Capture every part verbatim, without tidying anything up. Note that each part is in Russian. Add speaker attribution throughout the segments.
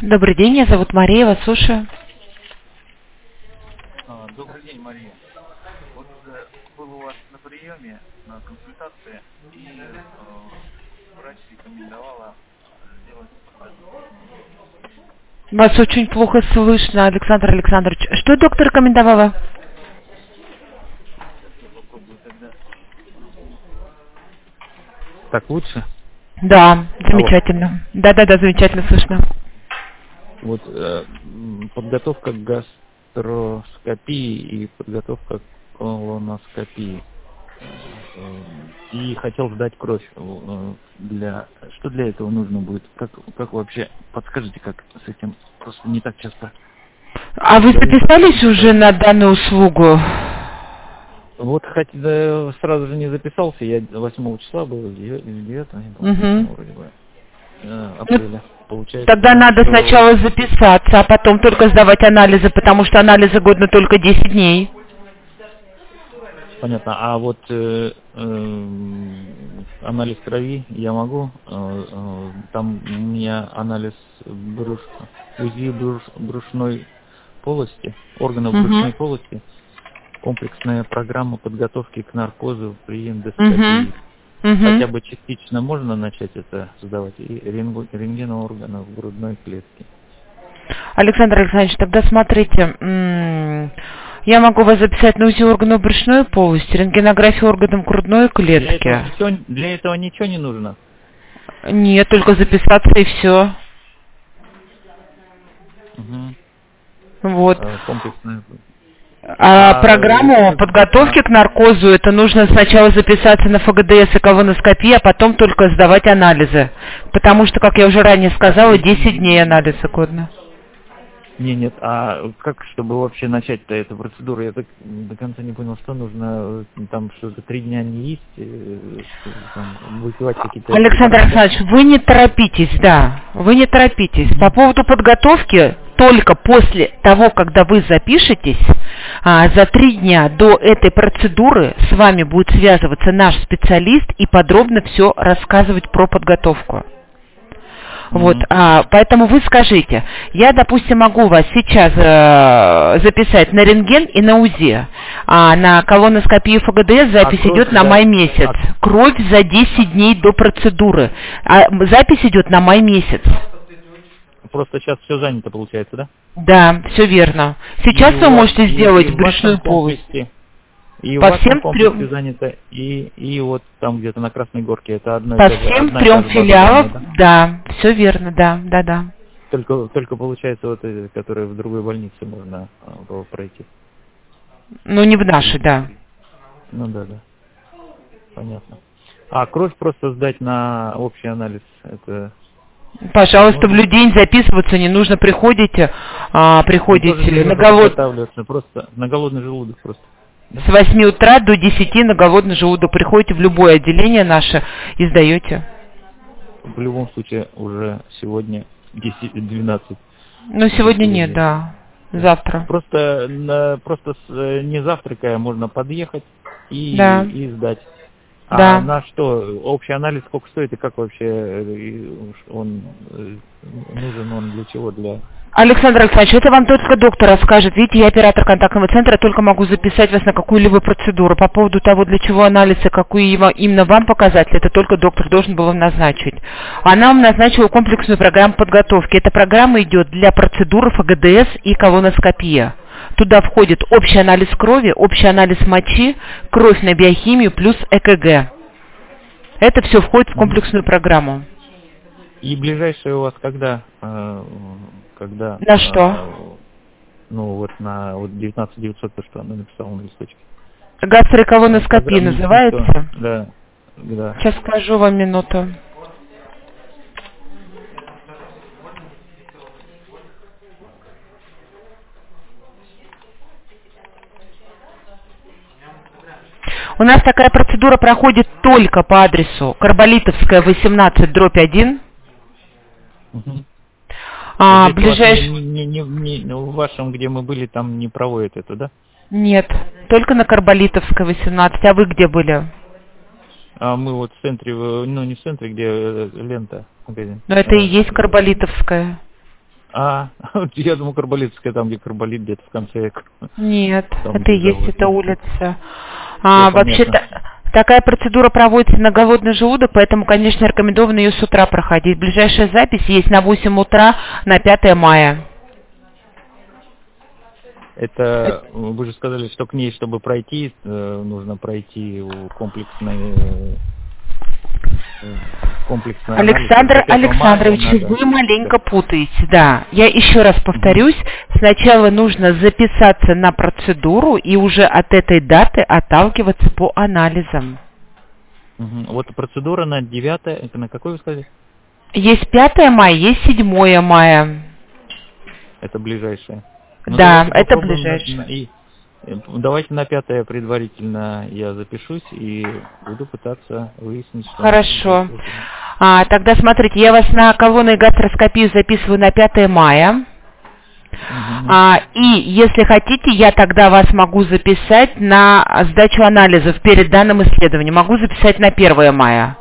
Speaker 1: Добрый день, меня зовут Мария, вас слушаю.
Speaker 2: А, Добрый день, Мария. Вот э, был у вас на приеме, на консультации, и э, врач рекомендовала сделать подготовку.
Speaker 1: Вас очень плохо слышно, Александр Александрович. Что доктор рекомендовала?
Speaker 2: Сейчас я попробую тогда. Так лучше?
Speaker 1: Да, замечательно. Да-да-да, замечательно слышно.
Speaker 2: Вот э, м, подготовка к гастроскопии и подготовка к колоноскопии. Э, И хотел сдать кровь. э, Для что для этого нужно будет? Как как вообще? Подскажите, как с этим? Просто не так часто.
Speaker 1: А вы записались уже на данную услугу?
Speaker 2: Вот хотя сразу же не записался, я восьмого числа был, девятого, не помню,
Speaker 1: Угу.
Speaker 2: вроде бы, э, апреля. Получается,
Speaker 1: Тогда надо
Speaker 2: что...
Speaker 1: сначала записаться, а потом только сдавать анализы, потому что анализы годны только десять дней.
Speaker 2: Понятно. А вот э, э, анализ крови я могу? Э, э, там у меня анализ бруш... УЗИ бруш... брюшной полости, органов
Speaker 1: Угу.
Speaker 2: брюшной полости, комплексная программа подготовки к наркозу при эндоскопии.
Speaker 1: Угу. Угу.
Speaker 2: Хотя бы частично можно начать это сдавать, и рентген, рентген органов грудной клетки.
Speaker 1: Александр Александрович, тогда смотрите, м, я могу вас записать на УЗИ органов брюшной полости, рентгенографию органов грудной
Speaker 2: Для этого,
Speaker 1: клетки.
Speaker 2: ничего, для этого ничего не нужно?
Speaker 1: Нет, только записаться и все.
Speaker 2: Угу.
Speaker 1: Вот.
Speaker 2: Комплексная.
Speaker 1: А
Speaker 2: А,
Speaker 1: программу
Speaker 2: э,
Speaker 1: подготовки
Speaker 2: а,
Speaker 1: к наркозу, это нужно сначала записаться на ФГДС и колоноскопию, а потом только сдавать анализы. Потому что, как я уже ранее сказала, десять дней анализа годно.
Speaker 2: Не, нет, а как, чтобы вообще начать-то эту процедуру? Я так до конца не понял, что нужно, там что-то три дня не есть, э, там, выпивать какие-то...
Speaker 1: Александр
Speaker 2: препараты, да?
Speaker 1: Александрович, вы не торопитесь, да, вы не торопитесь. По поводу подготовки, только после того, когда вы запишетесь, а, за три дня до этой процедуры с вами будет связываться наш специалист и подробно все рассказывать про подготовку. Вот,
Speaker 2: Мгм.
Speaker 1: а, поэтому вы скажите, я, допустим, могу вас сейчас э, записать на рентген и на УЗИ, а на колоноскопию ФГДС запись
Speaker 2: А кровь
Speaker 1: идет на
Speaker 2: за-
Speaker 1: май месяц,
Speaker 2: а-
Speaker 1: кровь за десять дней до процедуры, а запись идет на май месяц.
Speaker 2: Просто сейчас все занято, получается, да?
Speaker 1: Да, все верно. Сейчас
Speaker 2: И
Speaker 1: вы
Speaker 2: у вас-
Speaker 1: можете
Speaker 2: и-
Speaker 1: сделать
Speaker 2: и в
Speaker 1: брюшную
Speaker 2: вашем
Speaker 1: полость.
Speaker 2: комплексе, и в
Speaker 1: По
Speaker 2: вашем
Speaker 1: всем
Speaker 2: комплексе
Speaker 1: трем,
Speaker 2: занято, и, и вот там где-то на Красной Горке, это одно и
Speaker 1: по
Speaker 2: то же,
Speaker 1: всем
Speaker 2: одна и
Speaker 1: трем
Speaker 2: та же база
Speaker 1: филиалам,
Speaker 2: данных, да?
Speaker 1: да, все верно, да, да, да.
Speaker 2: Только, только получается вот эти, которые в другой больнице можно а, пройти.
Speaker 1: Ну, не в нашей, да.
Speaker 2: Ну да, да, понятно. А кровь просто сдать на общий анализ, это...
Speaker 1: Пожалуйста, в
Speaker 2: возможно?
Speaker 1: людей записываться не нужно. Приходите, а,
Speaker 2: Ну, тоже
Speaker 1: приходите
Speaker 2: не
Speaker 1: на
Speaker 2: нужно
Speaker 1: голод...
Speaker 2: подготавливаться, просто на голодный желудок просто. Да?
Speaker 1: с восьми утра до десяти на голодный желудок. Приходите в любое отделение наше и сдаете.
Speaker 2: В любом случае уже сегодня десять-двенадцать.
Speaker 1: Но сегодня нет, да. Завтра.
Speaker 2: Просто, на- просто с, э, не завтракая можно подъехать и,
Speaker 1: Да.
Speaker 2: и сдать. А
Speaker 1: Да.
Speaker 2: на что? Общий анализ сколько стоит и как вообще э, он э, нужен, он для чего? Для...
Speaker 1: Александр Александрович, это вам только доктор расскажет. Видите, я оператор контактного центра, только могу записать вас на какую-либо процедуру. По поводу того, для чего анализ и какие его- именно вам показатели, это только доктор должен был вам назначить. Она вам назначила комплексную программу подготовки. Эта программа идет для процедуры ФГДС и колоноскопия. Туда входит общий анализ крови, общий анализ мочи, кровь на биохимию плюс ЭКГ. Это все входит в комплексную программу.
Speaker 2: И ближайшее у вас когда? э, когда
Speaker 1: На что?
Speaker 2: э, ну вот на вот девятнадцать девятьсот, то, что она написала на листочке.
Speaker 1: Гастроколоноскопия
Speaker 2: Программа
Speaker 1: называется.
Speaker 2: медицинского- Да, да.
Speaker 1: Сейчас скажу вам минуту. У нас такая процедура проходит только по адресу Карболитовская, восемнадцать, дробь один.
Speaker 2: Мгм.
Speaker 1: А,
Speaker 2: Здесь у вас
Speaker 1: ближайший...
Speaker 2: не, не, не, не- не- в вашем, где мы были, там не проводят это, да?
Speaker 1: Нет, только на Карболитовской, восемнадцать. А вы где были?
Speaker 2: А мы вот в центре, э, ну не в центре, где э, лента, магазин.
Speaker 1: Но это и
Speaker 2: Э,
Speaker 1: есть Карболитовская.
Speaker 2: А, я думал, Карболитская, там, где Карболит, где-то в конце.
Speaker 1: Нет,
Speaker 2: Там,
Speaker 1: это и
Speaker 2: где
Speaker 1: есть
Speaker 2: завод.
Speaker 1: эта улица.
Speaker 2: Всё
Speaker 1: А, вообще-то
Speaker 2: понятно.
Speaker 1: такая процедура проводится на голодный желудок, поэтому, конечно, рекомендовано ее с утра проходить. Ближайшая запись есть на восемь утра на пятое мая.
Speaker 2: Это, вы же сказали, что к ней, чтобы пройти, э, нужно пройти у комплексной, э, комплексный анализ.
Speaker 1: Александр
Speaker 2: До пятого мая
Speaker 1: Александрович,
Speaker 2: надо.
Speaker 1: вы маленько
Speaker 2: Да.
Speaker 1: путаете, да. Я еще раз повторюсь, сначала нужно записаться на процедуру и уже от этой даты отталкиваться по анализам.
Speaker 2: Мгм. Вот процедура на девятое, это на какой вы сказали?
Speaker 1: Есть пятое мая, есть седьмое мая.
Speaker 2: Это ближайшее. Ну,
Speaker 1: Да,
Speaker 2: давайте
Speaker 1: это
Speaker 2: попробуем на-
Speaker 1: ближайшее.
Speaker 2: на- и, э, давайте на пятое предварительно я запишусь и буду пытаться выяснить, что
Speaker 1: Хорошо.
Speaker 2: нужно.
Speaker 1: А, тогда смотрите, я вас на колонной гастроскопию записываю на пятое мая.
Speaker 2: Мгм.
Speaker 1: А, и если хотите, я тогда вас могу записать на сдачу анализов перед данным исследованием. Могу записать на первое мая.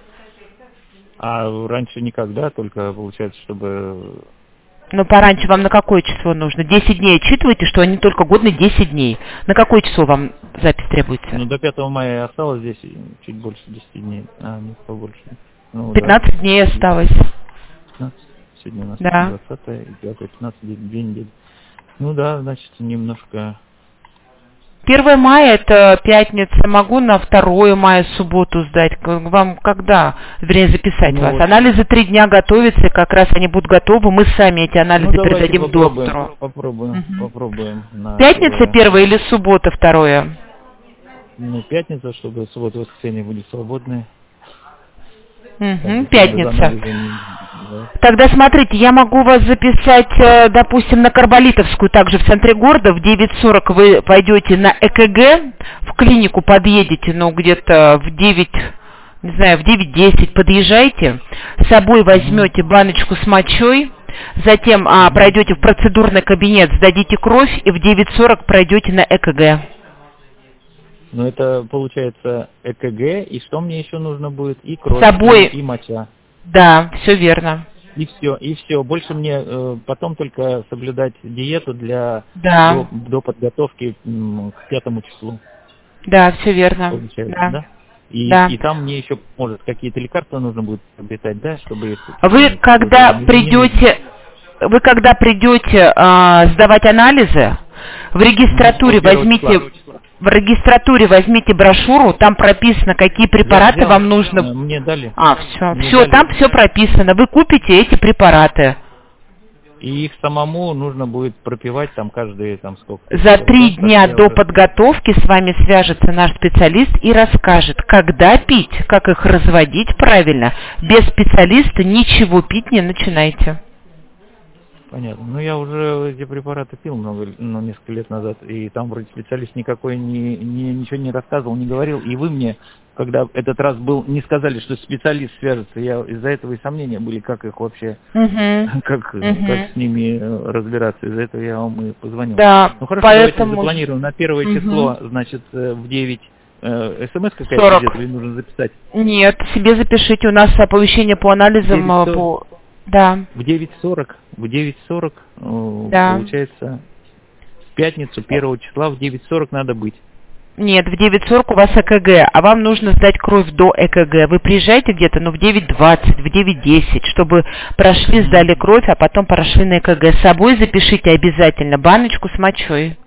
Speaker 2: А раньше никогда, только получается, чтобы...
Speaker 1: Но пораньше вам на какое число нужно? десять дней отчитываете, что они только годны десять дней. На какое число вам запись требуется?
Speaker 2: Ну, до пятого мая осталось здесь чуть больше десяти дней. А, нет, побольше. Ну,
Speaker 1: пятнадцать дней осталось.
Speaker 2: да, пятнадцать. Сегодня у нас
Speaker 1: Да.
Speaker 2: двадцатое, девятое, пятнадцать, две недели. Ну да, значит, немножко...
Speaker 1: первое мая это пятница. Могу на второе мая субботу сдать. К- Вам когда? Вернее, записать
Speaker 2: Ну
Speaker 1: вас.
Speaker 2: вот.
Speaker 1: Анализы три дня готовятся, и как раз они будут готовы. Мы сами эти анализы
Speaker 2: Ну, давайте
Speaker 1: передадим
Speaker 2: попробуем,
Speaker 1: доктору.
Speaker 2: попробуем,
Speaker 1: Мгм.
Speaker 2: попробуем. На
Speaker 1: Пятница
Speaker 2: первое.
Speaker 1: первое или суббота второе?
Speaker 2: Ну, пятница, чтобы суббота, воскресенье будет свободные.
Speaker 1: Мгм,
Speaker 2: Без
Speaker 1: пятница.
Speaker 2: анализа не- да.
Speaker 1: Тогда смотрите, я могу вас записать, э, допустим, на Карболитовскую, также в центре города. В девять сорок вы пойдете на ЭКГ, в клинику подъедете, ну, где-то в девять, не знаю, в девять десять подъезжайте, с собой возьмете баночку с мочой, затем а, пройдете в процедурный кабинет, сдадите кровь и в девять сорок пройдете на ЭКГ.
Speaker 2: Ну, это получается ЭКГ, и что мне еще нужно будет? И кровь,
Speaker 1: С собой,
Speaker 2: и, и моча.
Speaker 1: да, все верно.
Speaker 2: И все, и все. Больше мне э, потом только соблюдать диету для
Speaker 1: Да,
Speaker 2: до, до подготовки м, к пятому числу,
Speaker 1: да, все верно.
Speaker 2: получается,
Speaker 1: Да,
Speaker 2: да? И,
Speaker 1: да.
Speaker 2: и там мне еще, может, какие-то лекарства нужно будет приобретать, да, чтобы их...
Speaker 1: Вы
Speaker 2: м,
Speaker 1: когда
Speaker 2: не- не-
Speaker 1: придете, вы когда придете а, сдавать анализы, в регистратуре
Speaker 2: До первого
Speaker 1: возьмите,
Speaker 2: числа.
Speaker 1: в регистратуре возьмите брошюру, там прописано, какие препараты
Speaker 2: Я взял,
Speaker 1: вам
Speaker 2: э,
Speaker 1: нужно.
Speaker 2: мне дали,
Speaker 1: А, все,
Speaker 2: мне
Speaker 1: все,
Speaker 2: дали.
Speaker 1: там все прописано. Вы купите эти препараты.
Speaker 2: И их самому нужно будет пропивать там каждые там сколько.
Speaker 1: За три
Speaker 2: Да,
Speaker 1: дня
Speaker 2: как я
Speaker 1: до
Speaker 2: уже-
Speaker 1: подготовки с вами свяжется наш специалист и расскажет, когда пить, как их разводить правильно. Без специалиста ничего пить не начинайте.
Speaker 2: Понятно. Ну, я уже эти препараты пил много, ну, несколько лет назад, и там вроде специалист никакой ни, ни- ничего не рассказывал, не говорил. И вы мне, когда этот раз был, не сказали, что специалист свяжется. Я из-за этого и сомнения были, как их вообще,
Speaker 1: Мгм.
Speaker 2: как,
Speaker 1: Мгм.
Speaker 2: как с ними э, разбираться. Из-за этого я вам и позвонил.
Speaker 1: Да,
Speaker 2: Ну хорошо,
Speaker 1: поэтому...
Speaker 2: давайте запланируем на первое
Speaker 1: Мгм.
Speaker 2: число, значит, э, в девять. Э, СМС какая-то
Speaker 1: сорок.
Speaker 2: идет, или нужно записать?
Speaker 1: Нет, себе запишите, у нас оповещение по анализам,
Speaker 2: девять
Speaker 1: э,
Speaker 2: сорок.
Speaker 1: по... Да,
Speaker 2: В девять сорок, в девять сорок, э,
Speaker 1: Да.
Speaker 2: получается, в пятницу первого числа в девять сорок надо быть.
Speaker 1: нет, в девять сорок у вас ЭКГ, а вам нужно сдать кровь до ЭКГ. Вы приезжаете где-то, ну, в девять двадцать, в девять десять, чтобы прошли, сдали кровь, а потом прошли на ЭКГ. С собой запишите обязательно баночку с мочой.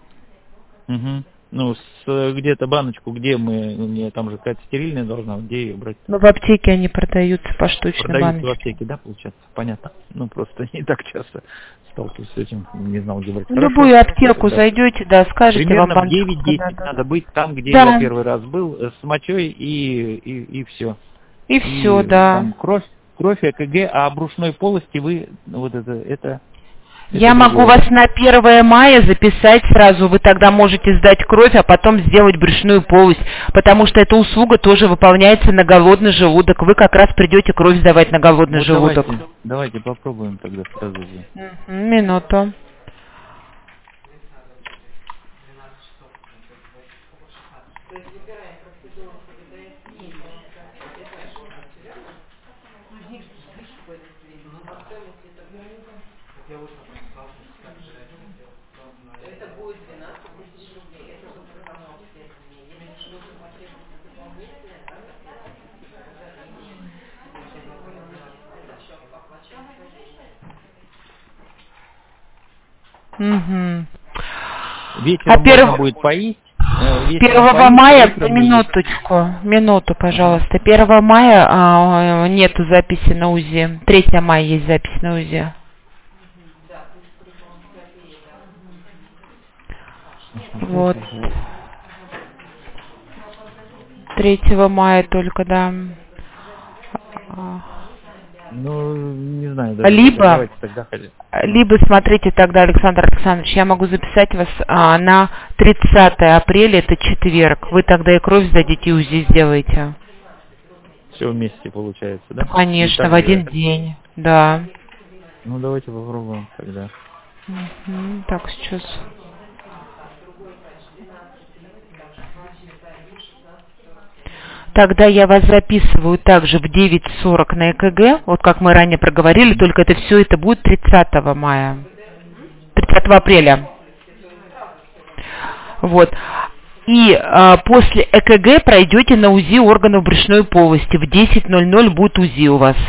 Speaker 2: Мгм. Ну, с, э, где-то баночку, где мы, ну, мне там же какая-то стерильная должна, где ее брать?
Speaker 1: Ну, в аптеке они продаются поштучно,
Speaker 2: Продаются в
Speaker 1: баночки.
Speaker 2: аптеке, да, получается? Понятно. Ну, просто не так часто сталкиваюсь с этим, не знал, где брать.
Speaker 1: В
Speaker 2: Хорошо.
Speaker 1: любую аптеку
Speaker 2: Да.
Speaker 1: зайдете, да, скажете,
Speaker 2: Примерно
Speaker 1: вам
Speaker 2: в
Speaker 1: баночку
Speaker 2: девять десять
Speaker 1: продадут.
Speaker 2: надо быть там, где
Speaker 1: Да.
Speaker 2: я первый раз был, э, с мочой и, и, и все.
Speaker 1: И все, да.
Speaker 2: Там кровь, кровь, ЭКГ, а брюшной полости вы, ну, вот это, это...
Speaker 1: Я
Speaker 2: это
Speaker 1: могу
Speaker 2: другое,
Speaker 1: вас
Speaker 2: да?
Speaker 1: на первое мая записать сразу, вы тогда можете сдать кровь, а потом сделать брюшную полость, потому что эта услуга тоже выполняется на голодный желудок. Вы как раз придете кровь сдавать на голодный
Speaker 2: Вот
Speaker 1: желудок.
Speaker 2: давайте, давайте попробуем тогда сразу же.
Speaker 1: Мгм, минуту. Угу.
Speaker 2: Вечером
Speaker 1: А
Speaker 2: можно
Speaker 1: перв...
Speaker 2: будет поить. э, вечером
Speaker 1: первого
Speaker 2: поить,
Speaker 1: мая,
Speaker 2: утром
Speaker 1: минуточку, минуту, пожалуйста. первого мая а, нету записи на УЗИ. третьего мая есть запись на УЗИ. Вот. третьего мая только, да. А,
Speaker 2: Ну, не знаю, даже
Speaker 1: Либо,
Speaker 2: давайте тогда ходить.
Speaker 1: либо смотрите тогда, Александр Александрович, я могу записать вас а, на тридцатое апреля, это четверг. Вы тогда и кровь сдадите, и УЗИ сделаете.
Speaker 2: Все вместе получается, да?
Speaker 1: Конечно, в
Speaker 2: же-
Speaker 1: один день, да.
Speaker 2: Ну, давайте попробуем тогда.
Speaker 1: Мгм, так, сейчас. Тогда я вас записываю также в девять сорок на ЭКГ, вот как мы ранее проговорили, только это все это будет тридцатого мая, тридцатого апреля. Вот. И а, после ЭКГ пройдете на УЗИ органов брюшной полости. В десять ноль ноль будет УЗИ у вас.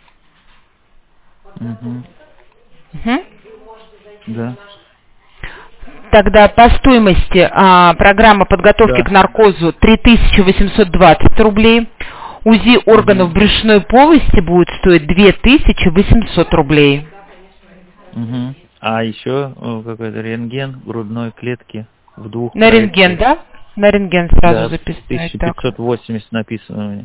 Speaker 2: Угу.
Speaker 1: Угу.
Speaker 2: Да.
Speaker 1: Тогда по стоимости а, программа подготовки
Speaker 2: Да.
Speaker 1: к наркозу три тысячи восемьсот двадцать рублей. УЗИ органов
Speaker 2: Мгм.
Speaker 1: брюшной полости будет стоить две тысячи восемьсот рублей.
Speaker 2: Угу. А еще э, какой-то рентген грудной клетки в двух
Speaker 1: На рентген,
Speaker 2: проекциях.
Speaker 1: да? На рентген сразу
Speaker 2: Да,
Speaker 1: записать.
Speaker 2: тысяча
Speaker 1: Так.
Speaker 2: пятьсот восемьдесят написано у меня.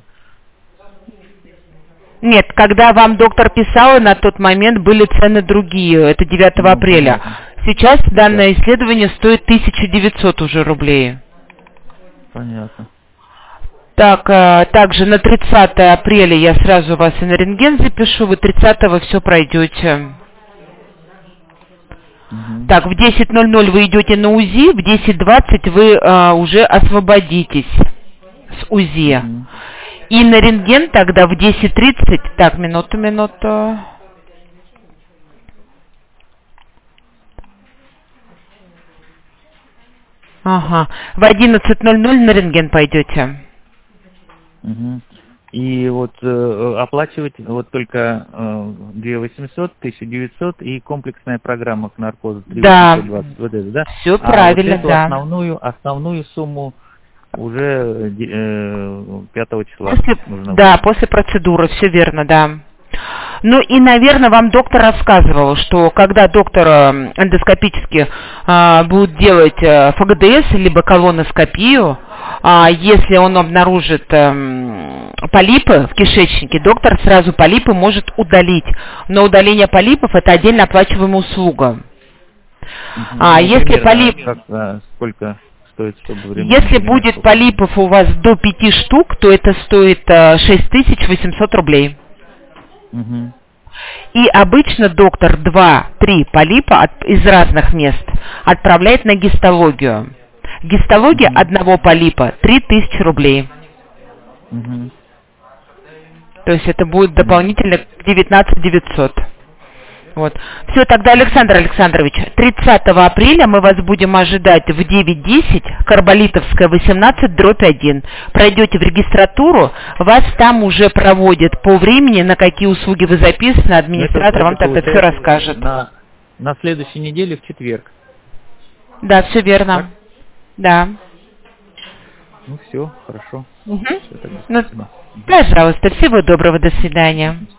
Speaker 1: Нет, когда вам доктор писал, на тот момент были цены другие. Это девятого
Speaker 2: Ну,
Speaker 1: апреля.
Speaker 2: понятно.
Speaker 1: Сейчас данное исследование стоит тысяча девятьсот уже рублей.
Speaker 2: Понятно.
Speaker 1: Так, а, также на тридцатое апреля я сразу вас и на рентген запишу, вы тридцатого все пройдете.
Speaker 2: Угу.
Speaker 1: Так, в десять ноль ноль вы идете на УЗИ, в десять двадцать вы а, уже освободитесь с УЗИ.
Speaker 2: Угу.
Speaker 1: И на рентген тогда в десять тридцать, так, минуту, минуту. Ага, в одиннадцать ноль ноль на рентген пойдете.
Speaker 2: Угу. И вот э, оплачивать вот только э, две тысячи восемьсот, тысяча девятьсот и комплексная программа к наркозу три тысячи
Speaker 1: Да.
Speaker 2: восемьсот двадцать. Вот это, да?
Speaker 1: Все
Speaker 2: А
Speaker 1: правильно,
Speaker 2: вот эту
Speaker 1: да.
Speaker 2: основную, основную сумму уже э, пятого числа
Speaker 1: После,
Speaker 2: нужно
Speaker 1: да,
Speaker 2: будет.
Speaker 1: после процедуры, все верно, да. Ну и, наверное, вам доктор рассказывал, что когда доктор э, эндоскопически э, будет делать э, ФГДС либо колоноскопию, а если он обнаружит э, полипы в кишечнике, доктор сразу полипы может удалить. Но удаление полипов – это отдельно оплачиваемая услуга.
Speaker 2: Мгм.
Speaker 1: А
Speaker 2: Ну,
Speaker 1: если
Speaker 2: примерно
Speaker 1: полип...
Speaker 2: как, а, сколько стоит, чтобы время?
Speaker 1: Если
Speaker 2: время
Speaker 1: будет
Speaker 2: сколько?
Speaker 1: полипов у вас до пяти штук, то это стоит э, шесть тысяч восемьсот рублей.
Speaker 2: Мгм.
Speaker 1: И обычно доктор два-три полипа от- из разных мест отправляет на гистологию. Гистология
Speaker 2: Мгм.
Speaker 1: одного полипа три тысячи рублей.
Speaker 2: Мгм.
Speaker 1: То есть это будет дополнительно девятнадцать девятьсот. Вот. Все, тогда, Александр Александрович, тридцатого апреля мы вас будем ожидать в девять десять, Карболитовская, восемнадцать, дробь один. Пройдете в регистратуру, вас там уже проводят по времени, на какие услуги вы записаны, администратор
Speaker 2: Это-
Speaker 1: вам
Speaker 2: это
Speaker 1: тогда все
Speaker 2: получается
Speaker 1: расскажет.
Speaker 2: На, на следующей неделе в четверг.
Speaker 1: Да, все верно.
Speaker 2: Так?
Speaker 1: Да.
Speaker 2: Ну все, хорошо.
Speaker 1: Мгм.
Speaker 2: Всё, тогда
Speaker 1: Ну,
Speaker 2: спасибо.
Speaker 1: пожалуйста, всего доброго, до свидания.